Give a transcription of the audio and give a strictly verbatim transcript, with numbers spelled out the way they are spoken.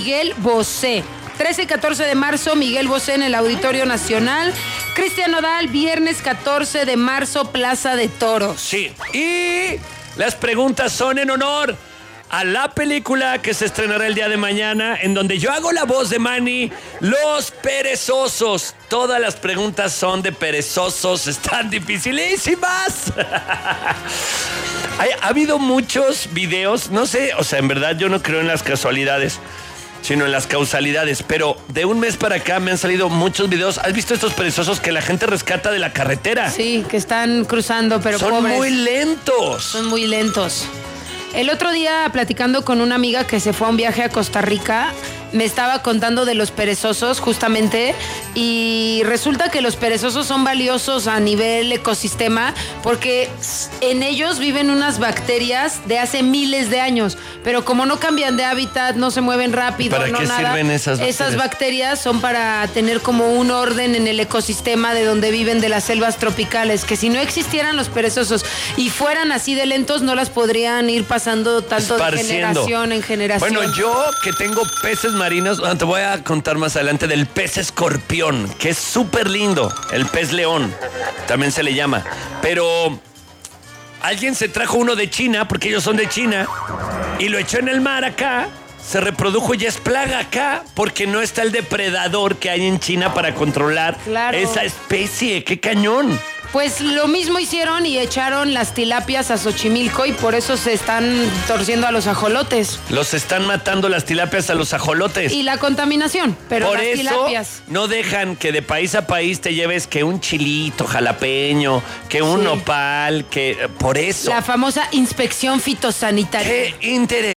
Miguel Bosé. trece y catorce de marzo, Miguel Bosé en el Auditorio Nacional. Cristian Nodal, viernes catorce de marzo, Plaza de Toros. Sí, y las preguntas son en honor a la película que se estrenará el día de mañana, en donde yo hago la voz de Manny, Los Perezosos. Todas las preguntas son de perezosos, están dificilísimas. Ha habido muchos videos, no sé, o sea, en verdad yo no creo en las casualidades, sino en las causalidades, pero de un mes para acá me han salido muchos videos. ¿Has visto estos perezosos que la gente rescata de la carretera? Sí, que están cruzando, pero son pobres. muy lentos. Son muy lentos. El otro día, platicando con una amiga que se fue a un viaje a Costa Rica, me estaba contando de los perezosos justamente, y resulta que los perezosos son valiosos a nivel ecosistema porque en ellos viven unas bacterias de hace miles de años, pero como no cambian de hábitat, no se mueven rápido, ¿Para no qué nada, sirven esas bacterias? Esas bacterias son para tener como un orden en el ecosistema de donde viven, de las selvas tropicales, que si no existieran los perezosos y fueran así de lentos, no las podrían ir pasando tanto de generación en generación. Bueno, yo que tengo peces marinos, te voy a contar más adelante del pez escorpión, que es súper lindo, el pez león, también se le llama. Pero alguien se trajo uno de China, porque ellos son de China, y lo echó en el mar acá, se reprodujo y ya es plaga acá, porque no está el depredador que hay en China para controlar Claro. esa especie. ¡Qué cañón! Pues lo mismo hicieron y echaron las tilapias a Xochimilco y por eso se están torciendo a los ajolotes. Los están matando las tilapias a los ajolotes. Y la contaminación, pero por las eso tilapias. no dejan que de país a país te lleves que un chilito jalapeño, que un Sí. nopal, que por eso. La famosa inspección fitosanitaria. Qué interesante.